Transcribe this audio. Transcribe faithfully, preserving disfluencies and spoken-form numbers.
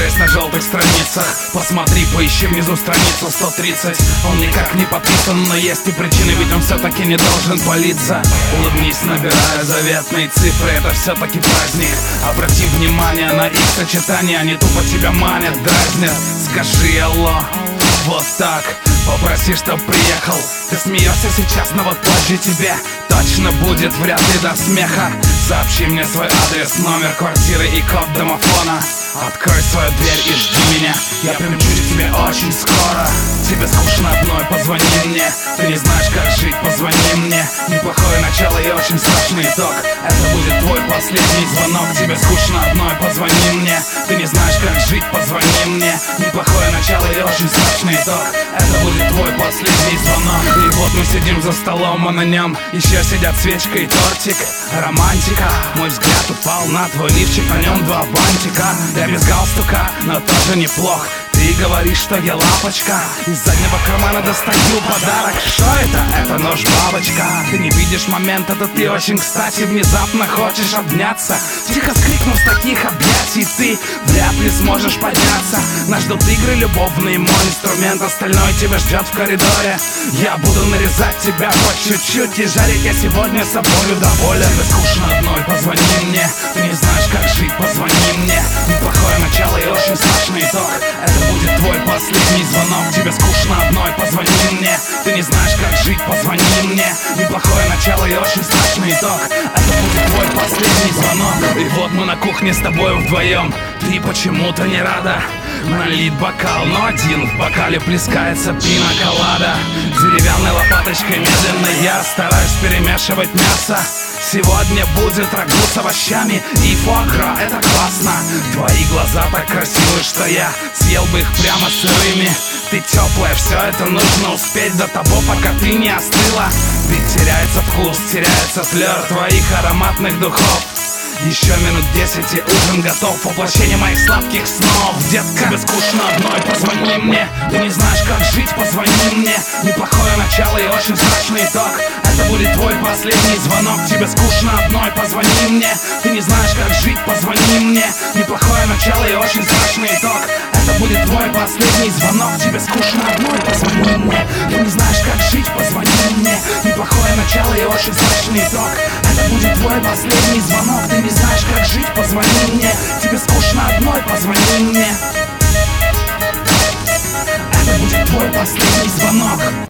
жесть на желтых страницах. Посмотри, поищи внизу страницу сто тридцать. Он никак не подписан, но есть и причины, ведь он все-таки не должен палиться. Улыбнись, набирая заветные цифры, это все-таки праздник. Обрати внимание на их сочетание, они тупо тебя манят, дразнят. Скажи алло, вот так, попроси, чтоб приехал. Ты смеешься сейчас, но вот позже тебе точно будет вряд ли до смеха. Сообщи мне свой адрес, номер квартиры и код домофона. Открой свою дверь и жди меня, я примчусь к тебе очень скоро. Тебе скучно одной, позвони мне. Ты не знаешь, как жить, позвони мне. Неплохое начало и очень страшный итог. Это будет твой последний звонок. Тебе скучно одной, позвони мне. Ты не знаешь, как жить, позвони мне. Неплохое начало и очень страшный итог. Это будет твой последний звонок. И вот мы сидим за столом, а на нем еще сидят свечка и тортик. Романтика, мой взгляд упал на твой лифчик, на нем два бантика. Я без галстука, но тоже неплох. Ты говоришь, что я лапочка. Из заднего кармана достаю подарок. Что это? Это нож-бабочка. Ты не видишь момент, это ты очень кстати. Внезапно хочешь обняться. Тихо скрикнув с таких объятий, ты вряд ли сможешь подняться. Нас ждут игры любовные, мой инструмент. Остальное тебя ждет в коридоре. Я буду нарезать тебя по чуть-чуть и жарить я сегодня собою доволен. Тебе скучно одной, позвони мне. Ты не знаешь, как жить, позвони мне. Неплохое начало и очень страшный итог. Это будет твой последний звонок. Тебе скучно одной, позвони мне. Ты не знаешь, как жить, позвони мне. Неплохое начало и очень страшный итог. Это будет твой последний звонок. И вот мы на кухне с тобой вдвоем. Ты почему-то не рада. Налит бокал, но один в бокале плескается пина-колада. Деревянной лопаточкой медленно я стараюсь перемешивать мясо. Сегодня будет рагу с овощами и фуагра, это классно. Твои глаза так красивы, что я съел бы их прямо сырыми. Ты теплая, все это нужно успеть до того, пока ты не остыла. Ведь теряется вкус, теряется флёр твоих ароматных духов. Еще минут десять и ужин готов. Воплощение моих сладких снов. Детка, тебе скучно одной, позвони мне. Ты не знаешь, как жить, позвони мне. Неплохое начало и очень страшный итог. Это будет твой последний звонок. Тебе скучно одной, позвони мне. Ты не знаешь, как жить, позвони мне. Неплохое начало и очень страшный итог. Это будет твой последний звонок. Тебе скучно одной, позвони мне. Ты не знаешь, как жить, позвони мне. Неплохое начало и очень страшный итог. Это будет твой последний звонок. Ты не знаешь, как жить, позвони мне. Тебе скучно одной, позвони мне. Это будет твой последний звонок.